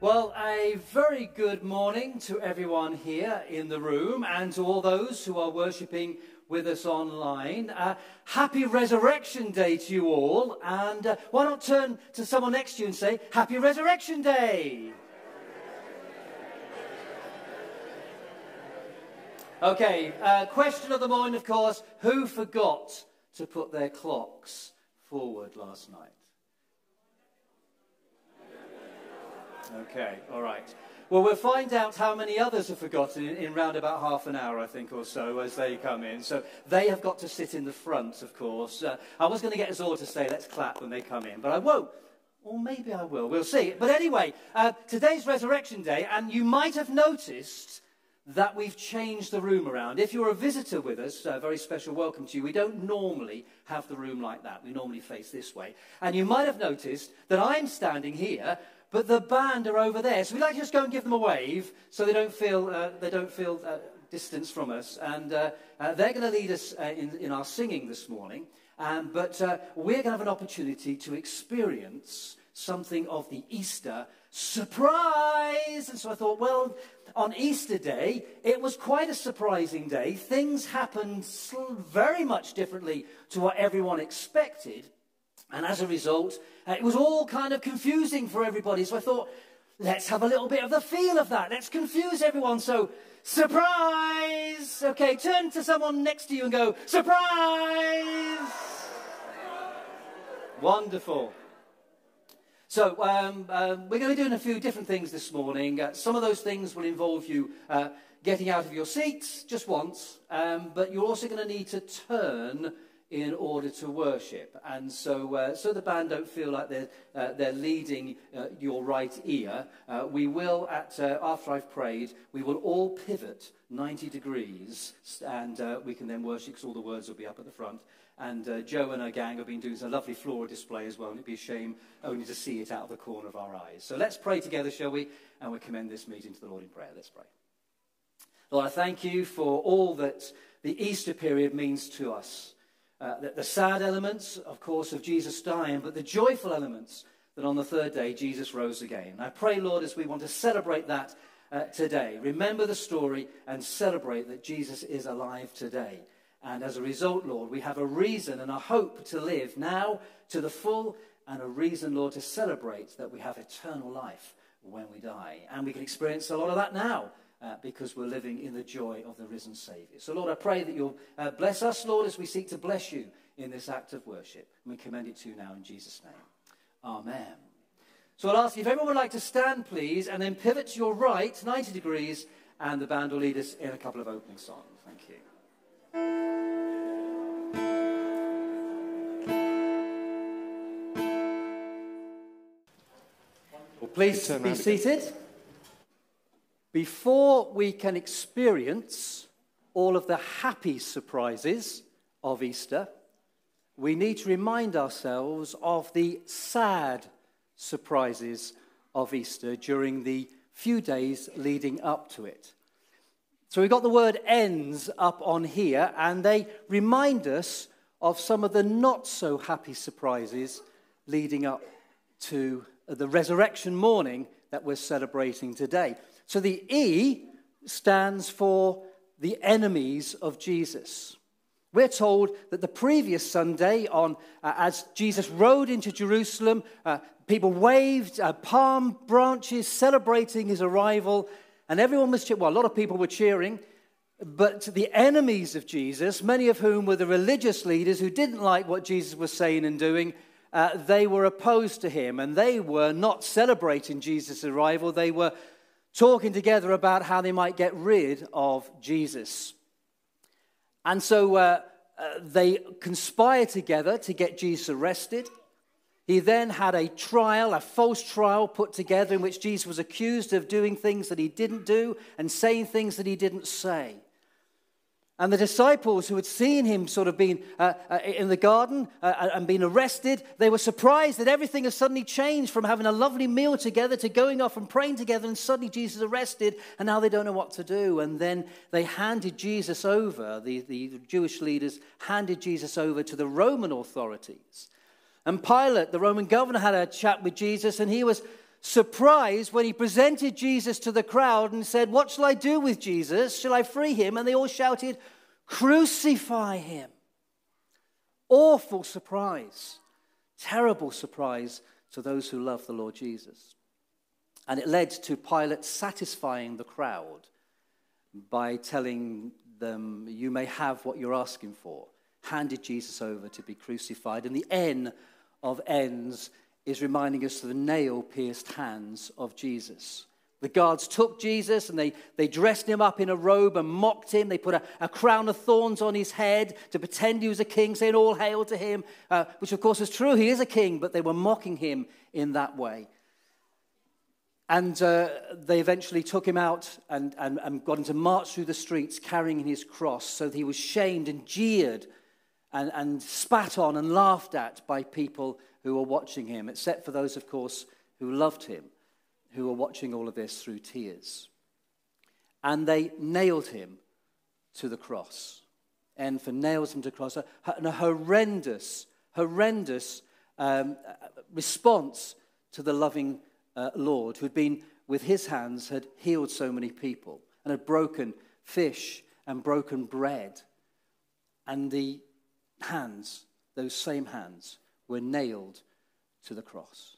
Well, a very good morning to everyone here in the room and to all those who are worshipping with us online. Happy Resurrection Day to you all. And why not turn to someone next to you and say, Happy Resurrection Day. Okay, question of the morning, of course, who forgot to put their clocks forward last night? Okay, all right. Well, we'll find out how many others have forgotten in round about half an hour, I think, or so, as they come in. So they have got to sit in the front, of course. I was going to get us all to say, let's clap when they come in, but I won't. Or maybe I will. We'll see. But anyway, today's Resurrection Day, and you might have noticed that we've changed the room around. If you're a visitor with us, a very special welcome to you. We don't normally have the room like that. We normally face this way. And you might have noticed that I'm standing here, but the band are over there. So we'd like to just go and give them a wave so they don't feel distance from us. And they're going to lead us in our singing this morning. But we're going to have an opportunity to experience something of the Easter surprise. And so I thought, well, on Easter Day, it was quite a surprising day. Things happened very much differently to what everyone expected. And as a result, it was all kind of confusing for everybody. So I thought, let's have a little bit of the feel of that. Let's confuse everyone. So, surprise! Okay, turn to someone next to you and go, surprise! Wonderful. So, we're going to be doing a few different things this morning. Some of those things will involve you getting out of your seats just once. But you're also going to need to turn in order to worship. And so the band don't feel like they're leading your right ear, we will, after I've prayed, we will all pivot 90 degrees, and we can then worship, because all the words will be up at the front. And Joe and her gang have been doing a lovely floral display as well, and it'd be a shame only to see it out of the corner of our eyes. So let's pray together, shall we? And we'll commend this meeting to the Lord in prayer. Let's pray. Lord, I thank you for all that the Easter period means to us. The sad elements, of course, of Jesus dying, but the joyful elements that on the third day Jesus rose again. I pray, Lord, as we want to celebrate that today, remember the story and celebrate that Jesus is alive today. And as a result, Lord, we have a reason and a hope to live now to the full, and a reason, Lord, to celebrate that we have eternal life when we die. And we can experience a lot of that now. Because we're living in the joy of the risen Saviour. So, Lord, I pray that you'll bless us, Lord, as we seek to bless you in this act of worship. And we commend it to you now in Jesus' name. Amen. So I'll ask you if everyone would like to stand, please, and then pivot to your right, 90 degrees, and the band will lead us in a couple of opening songs. Thank you. Well, please be seated. Before we can experience all of the happy surprises of Easter, we need to remind ourselves of the sad surprises of Easter during the few days leading up to it. So we've got the word ends up on here, and they remind us of some of the not so happy surprises leading up to the resurrection morning that we're celebrating today. So the E stands for the enemies of Jesus. We're told that the previous Sunday, as Jesus rode into Jerusalem, people waved palm branches celebrating his arrival, and everyone was cheering. Well, a lot of people were cheering, but the enemies of Jesus, many of whom were the religious leaders who didn't like what Jesus was saying and doing, they were opposed to him, and they were not celebrating Jesus' arrival. They were talking together about how they might get rid of Jesus. And so they conspired together to get Jesus arrested. He then had a trial, a false trial put together in which Jesus was accused of doing things that he didn't do and saying things that he didn't say. And the disciples who had seen him sort of being in the garden and been arrested, they were surprised that everything has suddenly changed from having a lovely meal together to going off and praying together, and suddenly Jesus is arrested, and now they don't know what to do. And then they handed Jesus over, the Jewish leaders handed Jesus over to the Roman authorities. And Pilate, the Roman governor, had a chat with Jesus, and he was surprised when he presented Jesus to the crowd and said, "What shall I do with Jesus? Shall I free him?" And they all shouted, "Crucify him." Awful surprise. Terrible surprise to those who love the Lord Jesus. And it led to Pilate satisfying the crowd by telling them, "You may have what you're asking for." Handed Jesus over to be crucified. And the N of ends is reminding us of the nail-pierced hands of Jesus. The guards took Jesus and they dressed him up in a robe and mocked him. They put a crown of thorns on his head to pretend he was a king, saying, "All hail to him," which of course is true. He is a king, but they were mocking him in that way. And they eventually took him out and got him to march through the streets carrying his cross. So he was shamed and jeered and spat on and laughed at by people who were watching him, except for those, of course, who loved him, who were watching all of this through tears. And they nailed him to the cross. And for nails him to the cross, a horrendous response to the loving Lord, who'd been, with his hands, had healed so many people and had broken fish and broken bread. And the hands, those same hands, were nailed to the cross.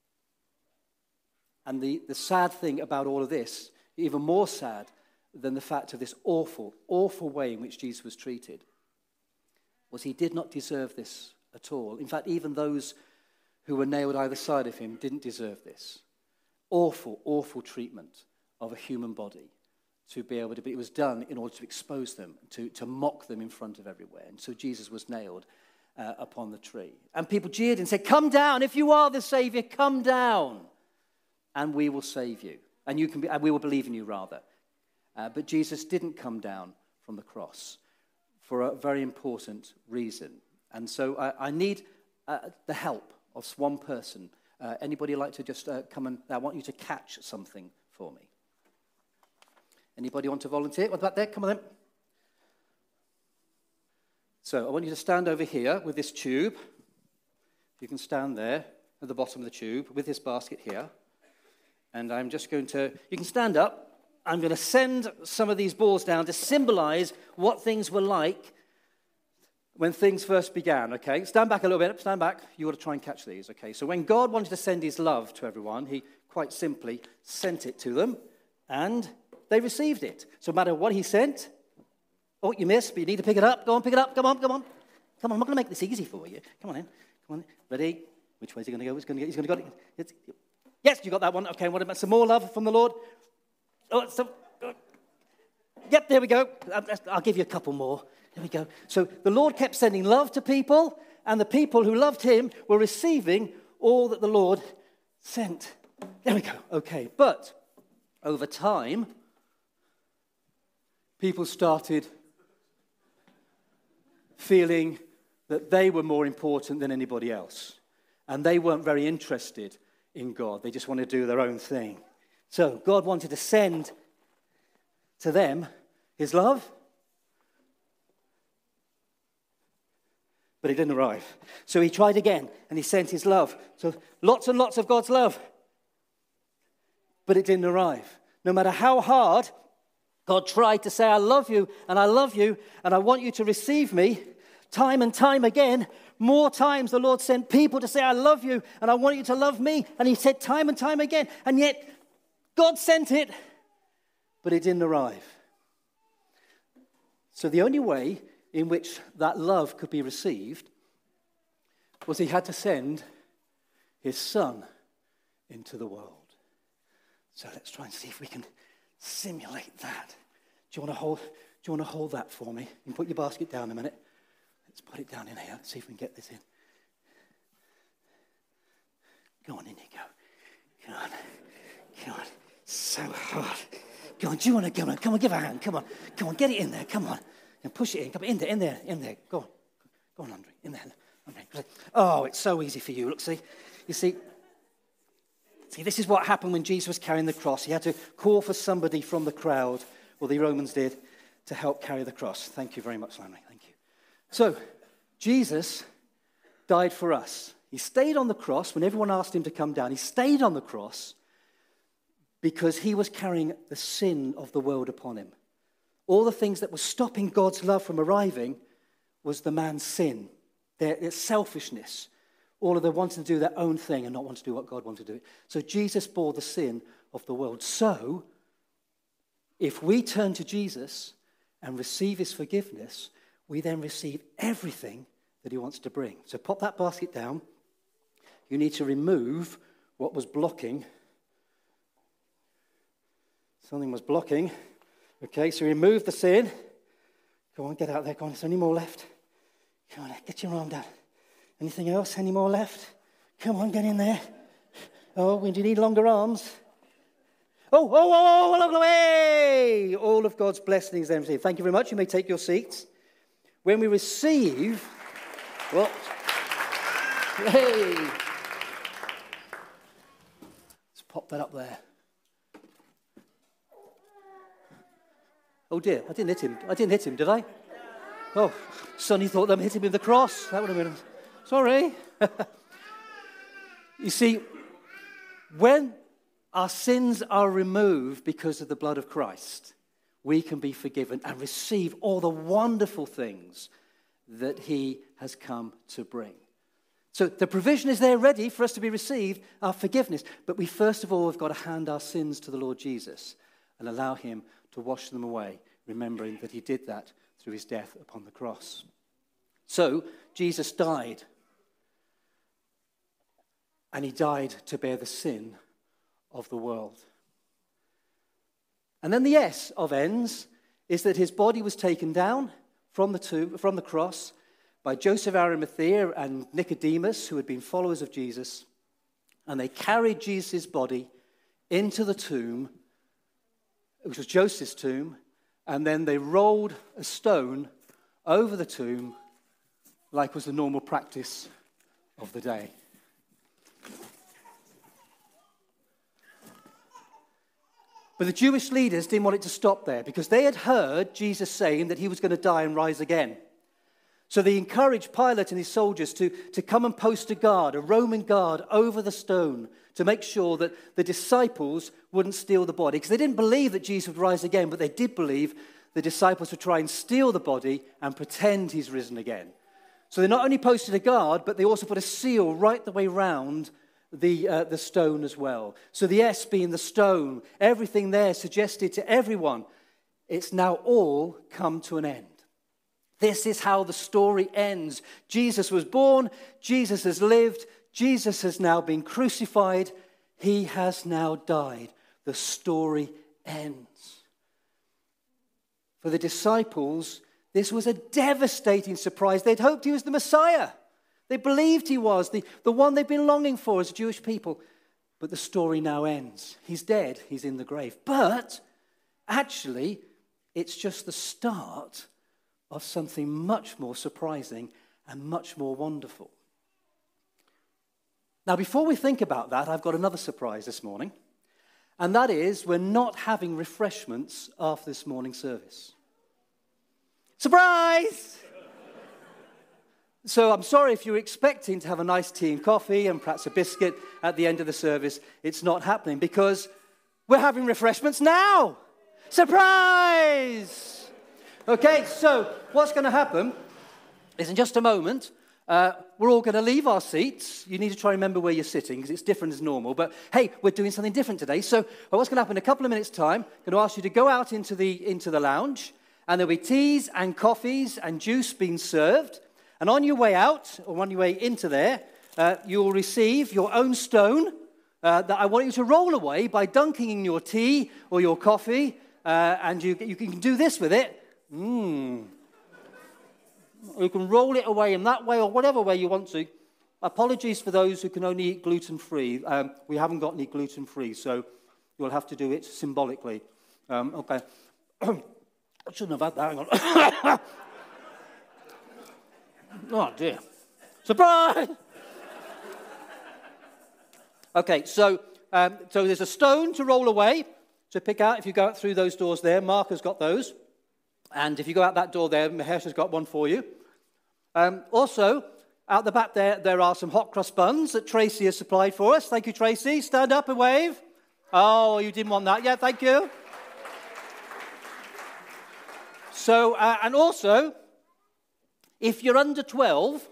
And the sad thing about all of this, even more sad than the fact of this awful, awful way in which Jesus was treated, was he did not deserve this at all. In fact, even those who were nailed either side of him didn't deserve this. Awful, awful treatment of a human body to be able to be. It was done in order to expose them, to mock them in front of everywhere. And so Jesus was nailed upon the tree. And people jeered and said, "Come down, if you are the Savior, come down, and we will save you. And you can be, we will believe in you, rather." But Jesus didn't come down from the cross for a very important reason. And so I need the help of one person. Anybody like to just come and, I want you to catch something for me. Anybody want to volunteer? What about there? Come on then. So I want you to stand over here with this tube. You can stand there at the bottom of the tube with this basket here. And I'm just going to, you can stand up. I'm going to send some of these balls down to symbolize what things were like when things first began, okay? Stand back a little bit, stand back. You ought to try and catch these, okay? So when God wanted to send his love to everyone, he quite simply sent it to them, and they received it. So no matter what he sent, oh, you missed, but you need to pick it up. Go on, pick it up. Come on. Come on, I'm not going to make this easy for you. Come on in. Come on. Ready? Which way is he going to go? He's going to go. Yes, you got that one. Okay, what about some more love from the Lord? Yep, there we go. I'll give you a couple more. There we go. So the Lord kept sending love to people, and the people who loved him were receiving all that the Lord sent. There we go. Okay, but over time, people started feeling that they were more important than anybody else. And they weren't very interested in God. They just wanted to do their own thing. So God wanted to send to them his love, but it didn't arrive. So he tried again, and he sent his love. So lots and lots of God's love, but it didn't arrive. No matter how hard God tried to say, "I love you, and I love you, and I want you to receive me," time and time again, more times the Lord sent people to say, "I love you, and I want you to love me." And he said time and time again, and yet God sent it, but it didn't arrive. So the only way in which that love could be received was he had to send his son into the world. So let's try and see if we can simulate that. Do you want to hold that for me? You can put your basket down a minute. Let's put it down in here. Let's see if we can get this in. Go on, in you go. Come on. So hard. Go on, do you want to go on? Come on, give a hand. Come on, get it in there. Come on. And push it in. Come on, in there. Go on, Andre. In there. Andre. Oh, it's so easy for you. Look, see. You see, this is what happened when Jesus was carrying the cross. He had to call for somebody from the crowd, or the Romans did, to help carry the cross. Thank you very much, Lamley. Thank you. So, Jesus died for us. He stayed on the cross when everyone asked him to come down. He stayed on the cross because he was carrying the sin of the world upon him. All the things that were stopping God's love from arriving was the man's sin, their selfishness, all of them wanting to do their own thing and not want to do what God wanted to do. So Jesus bore the sin of the world. So, if we turn to Jesus and receive his forgiveness, we then receive everything that he wants to bring. So pop that basket down. You need to remove what was blocking. Something was blocking. Okay, so remove the sin. Go on, get out there. Go on, is there any more left? Come on, get your arm down. Anything else? Any more left? Come on, get in there. Oh, we need longer arms. Oh, along the way! All of God's blessings then received. Thank you very much. You may take your seats. When we receive, well, hey! Let's pop that up there. Oh dear, I didn't hit him, did I? Oh, Sonny thought them hit him with the cross. That would have been, sorry. You see, when our sins are removed because of the blood of Christ, we can be forgiven and receive all the wonderful things that he has come to bring. So the provision is there ready for us to be received, our forgiveness. But we first of all have got to hand our sins to the Lord Jesus and allow him to wash them away, remembering that he did that through his death upon the cross. So Jesus died. And he died to bear the sin of the world. And then the S of ends is that his body was taken down from the cross by Joseph Arimathea and Nicodemus, who had been followers of Jesus, and they carried Jesus' body into the tomb, which was Joseph's tomb, and then they rolled a stone over the tomb like was the normal practice of the day. But the Jewish leaders didn't want it to stop there because they had heard Jesus saying that he was going to die and rise again. So they encouraged Pilate and his soldiers to come and post a Roman guard, over the stone to make sure that the disciples wouldn't steal the body. Because they didn't believe that Jesus would rise again, but they did believe the disciples would try and steal the body and pretend he's risen again. So they not only posted a guard, but they also put a seal right the way round the stone as well. So the S being the stone, everything there suggested to everyone, it's now all come to an end. This is how the story ends. Jesus was born, Jesus has lived, Jesus has now been crucified, he has now died. The story ends. For the disciples, this was a devastating surprise. They'd hoped he was the Messiah. They believed he was, the one they've been longing for as a Jewish people. But the story now ends. He's dead. He's in the grave. But actually, it's just the start of something much more surprising and much more wonderful. Now, before we think about that, I've got another surprise this morning. And that is, we're not having refreshments after this morning's service. Surprise! So I'm sorry if you're expecting to have a nice tea and coffee and perhaps a biscuit at the end of the service. It's not happening because we're having refreshments now. Surprise! Okay, so what's going to happen is in just a moment, we're all going to leave our seats. You need to try and remember where you're sitting because it's different as normal. But hey, we're doing something different today. So what's going to happen in a couple of minutes' time, I'm going to ask you to go out into the lounge, and there'll be teas and coffees and juice being served. And on your way out, or on your way into there, you'll receive your own stone that I want you to roll away by dunking in your tea or your coffee. And you can do this with it. You can roll it away in that way or whatever way you want to. Apologies for those who can only eat gluten-free. We haven't got any gluten-free, so you'll have to do it symbolically. Okay. I shouldn't have had that. Hang on. Oh, dear. Surprise! Okay, so there's a stone to roll away, to pick out if you go out through those doors there. Mark has got those. And if you go out that door there, Mahesh has got one for you. Also, out the back there are some hot cross buns that Tracy has supplied for us. Thank you, Tracy. Stand up and wave. Oh, you didn't want that. Yeah, thank you. So, and also, if you're under 12,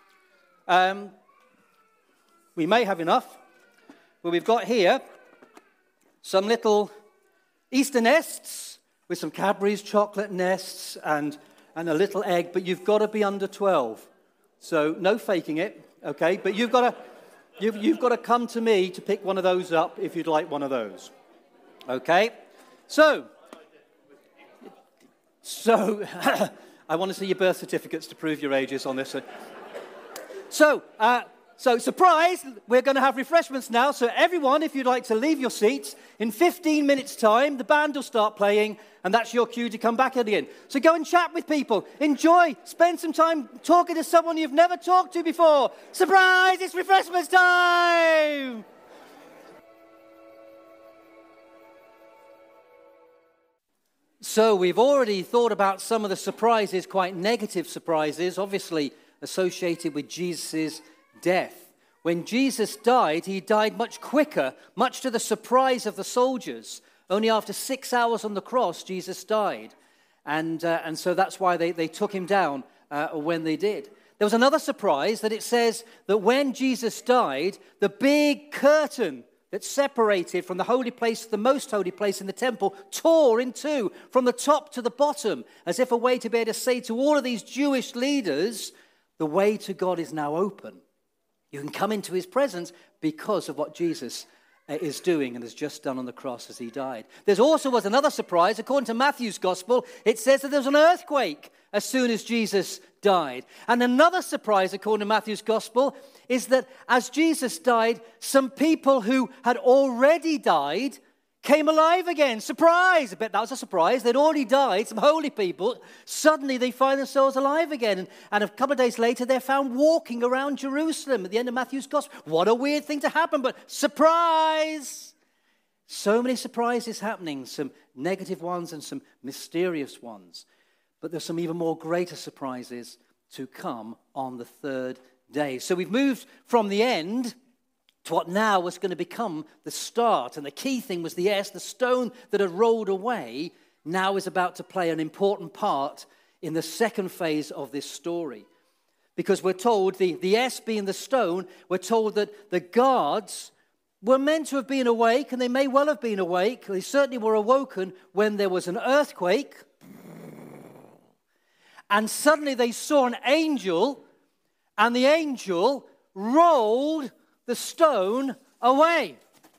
we may have enough, but we've got here some little Easter nests with some Cadbury's chocolate nests and a little egg, but you've got to be under 12. So no faking it, okay? But you've got to come to me to pick one of those up if you'd like one of those, okay? So I want to see your birth certificates to prove your ages on this. So, surprise, we're going to have refreshments now. So everyone, if you'd like to leave your seats, in 15 minutes' time, the band will start playing, and that's your cue to come back again. So go and chat with people. Enjoy. Spend some time talking to someone you've never talked to before. Surprise, it's refreshments time! So we've already thought about some of the surprises, quite negative surprises, obviously associated with Jesus' death. When Jesus died, he died much quicker, much to the surprise of the soldiers. Only after 6 hours on the cross, Jesus died. And so that's why they took him down when they did. There was another surprise that it says that when Jesus died, the big curtain that separated from the holy place to the most holy place in the temple tore in two from the top to the bottom, as if a way to be able to say to all of these Jewish leaders, the way to God is now open. You can come into his presence because of what Jesus is doing and has just done on the cross as he died. There also was another surprise. According to Matthew's gospel, it says that there was an earthquake as soon as Jesus died. And another surprise, according to Matthew's gospel, is that as Jesus died, some people who had already died came alive again. Surprise! I bet that was a surprise. They'd already died, some holy people. Suddenly they find themselves alive again. And a couple of days later, they're found walking around Jerusalem at the end of Matthew's gospel. What a weird thing to happen, but surprise! So many surprises happening, some negative ones and some mysterious ones. But there's some even more greater surprises to come on the third day. So we've moved from the end to what now was going to become the start. And the key thing was the S, the stone that had rolled away, now is about to play an important part in the second phase of this story. Because we're told, the S being the stone, we're told that the guards were meant to have been awake, and they may well have been awake. They certainly were awoken when there was an earthquake. And suddenly they saw an angel, and the angel rolled the stone away.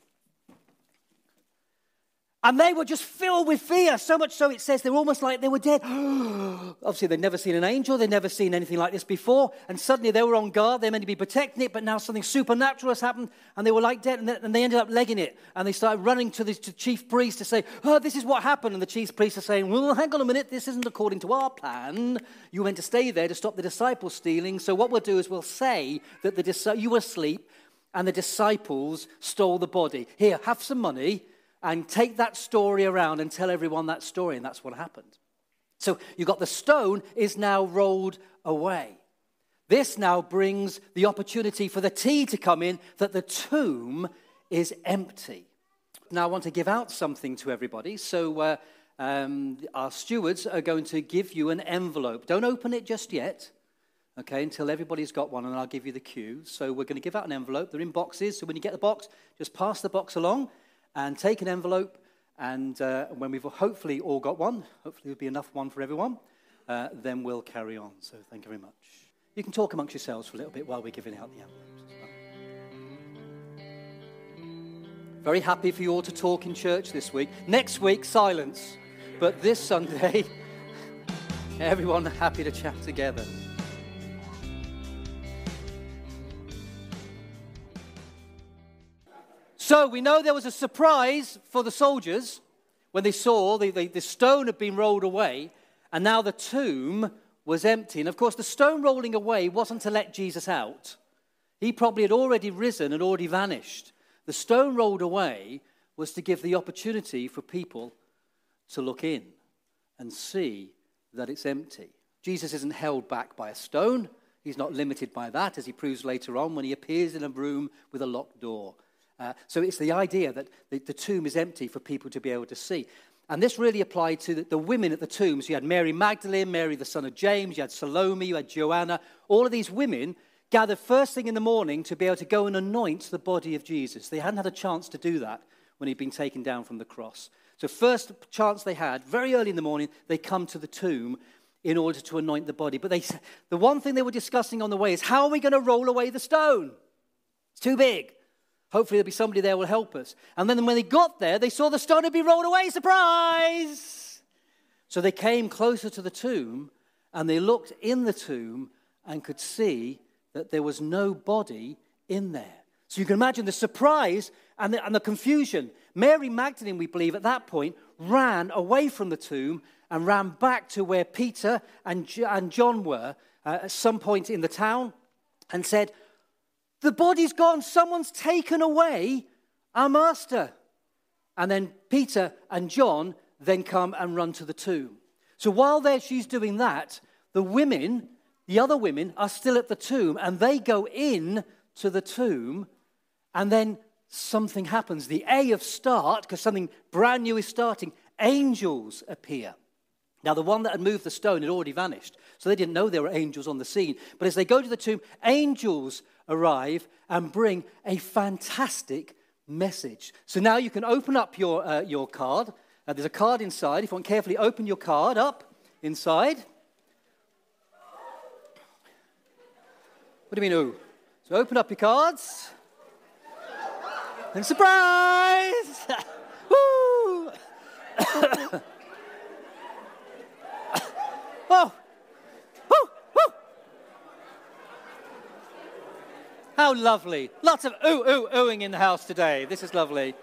And they were just filled with fear, so much so it says they were almost like they were dead. Obviously, they'd never seen an angel. They'd never seen anything like this before. And suddenly they were on guard. They were meant to be protecting it, but now something supernatural has happened, and they were like dead, and they ended up legging it. And they started running to the chief priest to say, oh, this is what happened. And the chief priest is saying, well, hang on a minute. This isn't according to our plan. You went to stay there to stop the disciples stealing. So what we'll do is we'll say that you were asleep, and the disciples stole the body. Here, have some money, and take that story around and tell everyone that story, and that's what happened. So you got the stone is now rolled away. This now brings the opportunity for the tea to come in, that the tomb is empty. Now I want to give out something to everybody, so our stewards are going to give you an envelope. Don't open it just yet, okay, until everybody's got one, and I'll give you the cue. So we're going to give out an envelope. They're in boxes, so when you get the box, just pass the box along, and take an envelope, and when we've hopefully all got one, hopefully there'll be enough one for everyone, then we'll carry on. So thank you very much. You can talk amongst yourselves for a little bit while we're giving out the envelopes as well. Very happy for you all to talk in church this week. Next week, silence. But this Sunday, everyone happy to chat together. So we know there was a surprise for the soldiers when they saw the stone had been rolled away, and now the tomb was empty. And of course, the stone rolling away wasn't to let Jesus out. He probably had already risen and already vanished. The stone rolled away was to give the opportunity for people to look in and see that it's empty. Jesus isn't held back by a stone. He's not limited by that, as he proves later on when he appears in a room with a locked door. So it's the idea that the tomb is empty for people to be able to see. And this really applied to the women at the tombs. You had Mary Magdalene, Mary the son of James, you had Salome, you had Joanna. All of these women gathered first thing in the morning to be able to go and anoint the body of Jesus. They hadn't had a chance to do that when he'd been taken down from the cross. So first chance they had, very early in the morning, they come to the tomb in order to anoint the body. But the one thing they were discussing on the way is, how are we going to roll away the stone? It's too big. Hopefully there'll be somebody there who will help us. And then when they got there, they saw the stone had been rolled away. Surprise! So they came closer to the tomb, and they looked in the tomb and could see that there was no body in there. So you can imagine the surprise and the confusion. Mary Magdalene, we believe, at that point, ran away from the tomb and ran back to where Peter and John were at some point in the town and said, "The body's gone. Someone's taken away our master." And then Peter and John then come and run to the tomb. So while she's doing that, the other women are still at the tomb, and they go in to the tomb, and then something happens. The A of start, because something brand new is starting, angels appear. Now, the one that had moved the stone had already vanished, so they didn't know there were angels on the scene. But as they go to the tomb, angels arrive and bring a fantastic message. So now you can open up your card. There's a card inside. If you want, carefully open your card up inside. What do you mean, ooh? So open up your cards. And surprise! Woo! Oh! Woo! Woo! How lovely. Lots of oohing in the house today. This is lovely.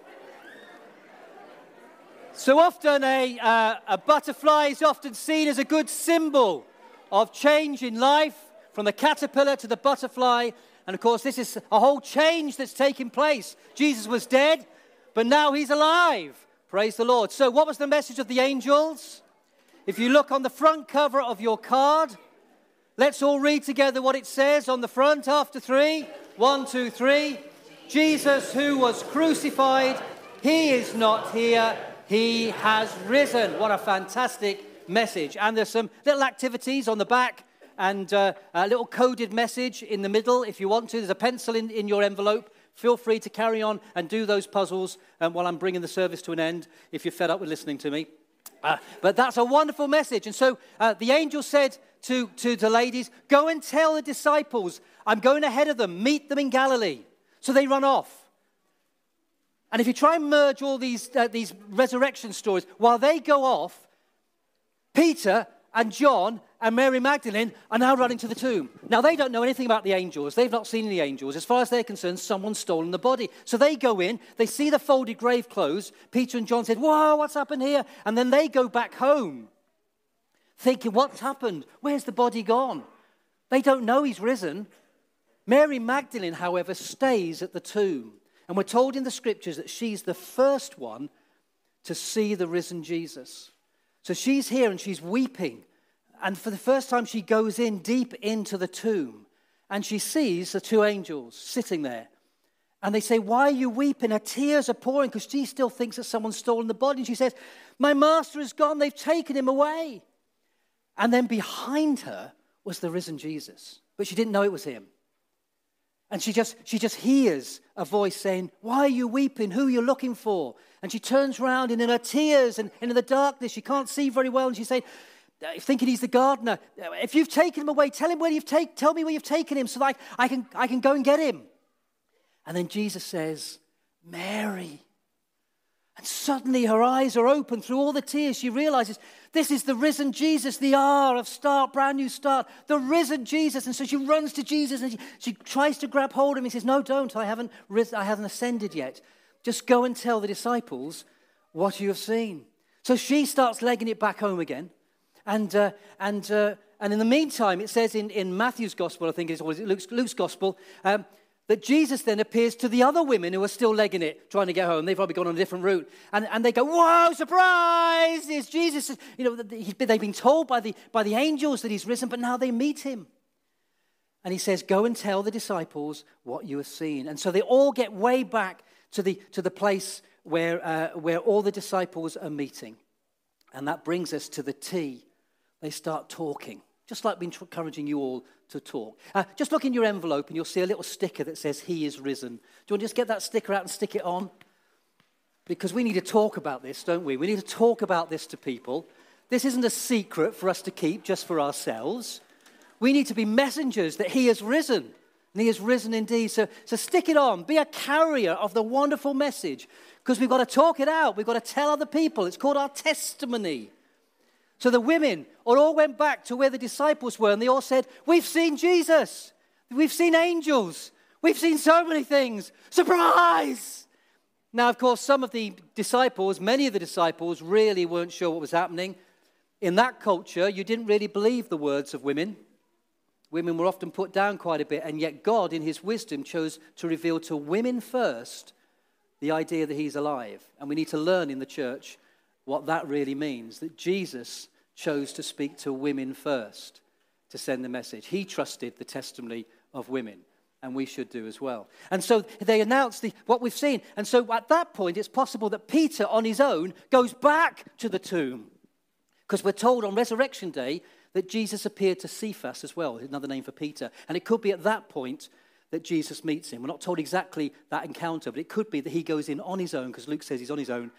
So often a butterfly is often seen as a good symbol of change in life, from the caterpillar to the butterfly. And of course, this is a whole change that's taking place. Jesus was dead, but now he's alive. Praise the Lord. So what was the message of the angels? If you look on the front cover of your card, let's all read together what it says on the front after 3. 1, 2, 3. Jesus, who was crucified, he is not here. He has risen. What a fantastic message. And there's some little activities on the back and a little coded message in the middle if you want to. There's a pencil in your envelope. Feel free to carry on and do those puzzles while I'm bringing the service to an end if you're fed up with listening to me. But that's a wonderful message. And so the angel said to the ladies, "Go and tell the disciples, I'm going ahead of them. Meet them in Galilee." So they run off. And if you try and merge all these resurrection stories, while they go off, Peter and John and Mary Magdalene are now running to the tomb. Now, they don't know anything about the angels. They've not seen any angels. As far as they're concerned, someone's stolen the body. So they go in, they see the folded grave clothes. Peter and John said, "Whoa, what's happened here?" And then they go back home, thinking, what's happened? Where's the body gone? They don't know he's risen. Mary Magdalene, however, stays at the tomb. And we're told in the scriptures that she's the first one to see the risen Jesus. So she's here and she's weeping. And for the first time, she goes in deep into the tomb. And she sees the two angels sitting there. And they say, "Why are you weeping?" Her tears are pouring because she still thinks that someone's stolen the body. And she says, "My master is gone. They've taken him away." And then behind her was the risen Jesus. But she didn't know it was him. And she just hears a voice saying, "Why are you weeping? Who are you looking for?" And she turns around, and in her tears and in the darkness, she can't see very well. And she's saying, thinking he's the gardener, "If you've taken him away, tell me where you've taken him so that I can go and get him." And then Jesus says, "Mary." And suddenly her eyes are open through all the tears. She realizes this is the risen Jesus, the hour of start, brand new start, the risen Jesus. And so she runs to Jesus and she tries to grab hold of him. He says, "No, don't. I haven't ascended yet. Just go and tell the disciples what you have seen." So she starts legging it back home again. And in the meantime, it says in Matthew's gospel, I think it is, or Luke's gospel, that Jesus then appears to the other women who are still legging it, trying to get home. They've probably gone on a different route. And they go, "Whoa, surprise! It's Jesus." You know, they've been told by the angels that he's risen, but now they meet him. And he says, go and tell the disciples what you have seen. And so they all get way back to the place where all the disciples are meeting. And that brings us to the tea. They start talking, just like we've been encouraging you all to talk. Just look in your envelope and you'll see a little sticker that says, he is risen. Do you want to just get that sticker out and stick it on? Because we need to talk about this, don't we? We need to talk about this to people. This isn't a secret for us to keep just for ourselves. We need to be messengers that he has risen. And he has risen indeed. So stick it on. Be a carrier of the wonderful message. Because we've got to talk it out. We've got to tell other people. It's called our testimony. So the women all went back to where the disciples were. And they all said, we've seen Jesus. We've seen angels. We've seen so many things. Surprise! Now, of course, some of the disciples, many of the disciples, really weren't sure what was happening. In that culture, you didn't really believe the words of women. Women were often put down quite a bit, and yet God, in his wisdom, chose to reveal to women first the idea that he's alive. And we need to learn in the church what that really means, that Jesus chose to speak to women first to send the message. He trusted the testimony of women, and we should do as well. And so they announced what we've seen. And so at that point, it's possible that Peter, on his own, goes back to the tomb. Because we're told on Resurrection Day that Jesus appeared to Cephas as well, another name for Peter. And it could be at that point that Jesus meets him. We're not told exactly that encounter, but it could be that he goes in on his own, because Luke says he's on his own,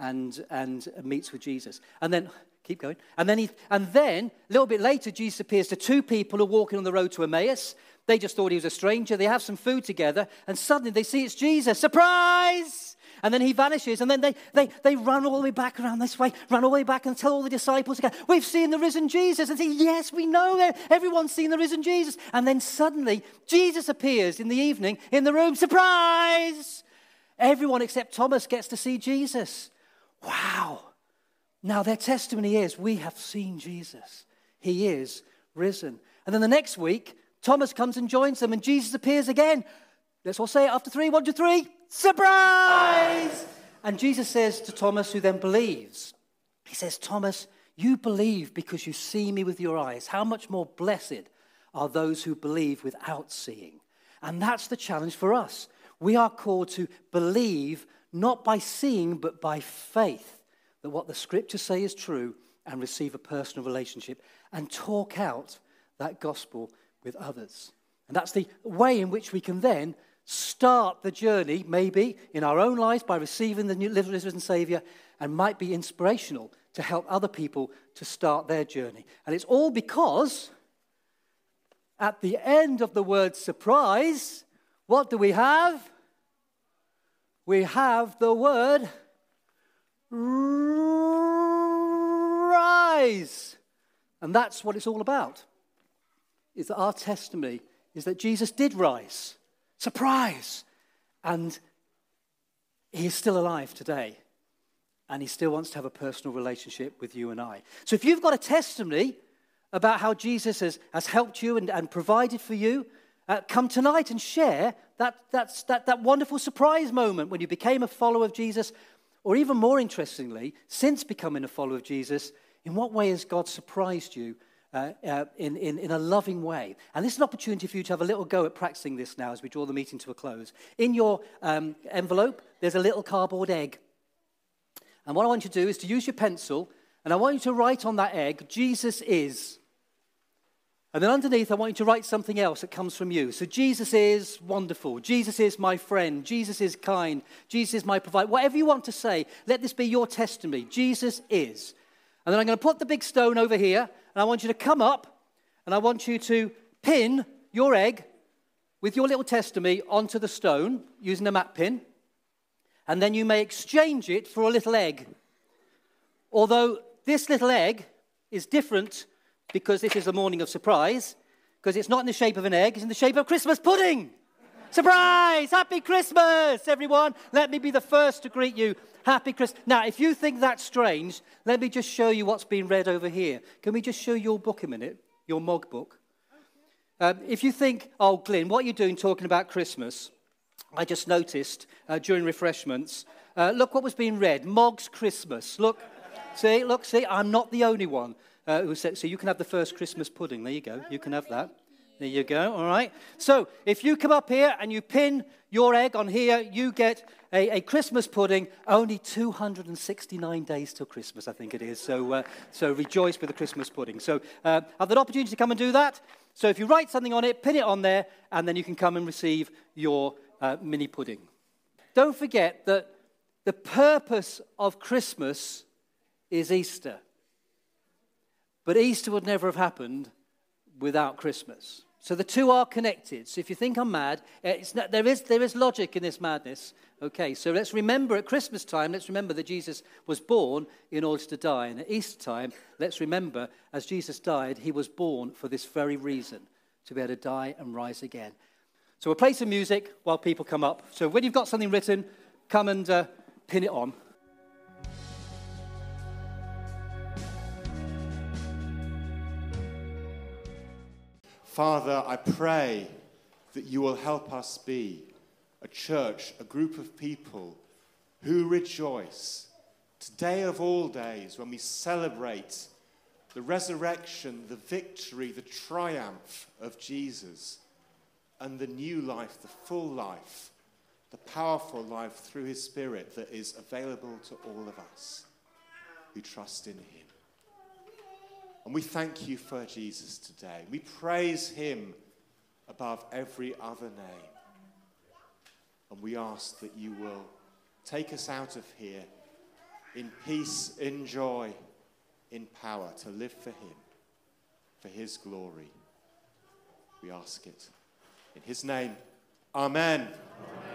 and meets with Jesus. And then, keep going. And then a little bit later, Jesus appears to two people who are walking on the road to Emmaus. They just thought he was a stranger. They have some food together, and suddenly they see it's Jesus. Surprise! And then he vanishes, and then they run all the way back around this way, run all the way back and tell all the disciples again, we've seen the risen Jesus. And say, yes, we know that. Everyone's seen the risen Jesus. And then suddenly, Jesus appears in the evening in the room. Surprise! Everyone except Thomas gets to see Jesus. Wow. Now their testimony is, we have seen Jesus. He is risen. And then the next week, Thomas comes and joins them, and Jesus appears again. Let's all say it after 3. 1, 2, 3. Surprise! And Jesus says to Thomas, who then believes, he says, Thomas, you believe because you see me with your eyes. How much more blessed are those who believe without seeing? And that's the challenge for us. We are called to believe not by seeing, but by faith, that what the scriptures say is true, and receive a personal relationship and talk out that gospel with others. And that's the way in which we can then start the journey, maybe in our own lives by receiving the new risen Savior, and might be inspirational to help other people to start their journey. And it's all because at the end of the word surprise, what do we have? We have the word rise. And that's what it's all about. Is that our testimony is that Jesus did rise. Surprise! And he is still alive today. And he still wants to have a personal relationship with you and I. So if you've got a testimony about how Jesus has helped you and provided for you, come tonight and share that wonderful surprise moment when you became a follower of Jesus. Or even more interestingly, since becoming a follower of Jesus, in what way has God surprised you in a loving way? And this is an opportunity for you to have a little go at practicing this now as we draw the meeting to a close. In your envelope, there's a little cardboard egg. And what I want you to do is to use your pencil, and I want you to write on that egg, Jesus is. And then underneath, I want you to write something else that comes from you. So Jesus is wonderful. Jesus is my friend. Jesus is kind. Jesus is my provider. Whatever you want to say, let this be your testimony. Jesus is. And then I'm going to put the big stone over here, and I want you to come up, and I want you to pin your egg with your little testimony onto the stone using a map pin. And then you may exchange it for a little egg. Although this little egg is different because this is the morning of surprise, because it's not in the shape of an egg, it's in the shape of Christmas pudding. Surprise! Happy Christmas, everyone. Let me be the first to greet you. Happy Christmas. Now, if you think that's strange, let me just show you what's being read over here. Can we just show your book a minute, your Mog book? If you think, oh, Glyn, what are you doing talking about Christmas? I just noticed during refreshments, look what was being read, Mog's Christmas. Look, see, I'm not the only one who said, so you can have the first Christmas pudding. There you go, you can have that. There you go, all right. So if you come up here and you pin your egg on here, you get a Christmas pudding. Only 269 days till Christmas, I think it is. So rejoice with the Christmas pudding. So have an opportunity to come and do that. So if you write something on it, pin it on there, and then you can come and receive your mini pudding. Don't forget that the purpose of Christmas is Easter. But Easter would never have happened without Christmas. So the two are connected. So if you think I'm mad, there is logic in this madness. Okay, so let's remember at Christmas time, let's remember that Jesus was born in order to die. And at Easter time, let's remember as Jesus died, he was born for this very reason, to be able to die and rise again. So we'll play some music while people come up. So when you've got something written, come and pin it on. Father, I pray that you will help us be a church, a group of people who rejoice today of all days when we celebrate the resurrection, the victory, the triumph of Jesus and the new life, the full life, the powerful life through his Spirit that is available to all of us who trust in him. And we thank you for Jesus today. We praise him above every other name. And we ask that you will take us out of here in peace, in joy, in power, to live for him, for his glory. We ask it in his name. Amen. Amen.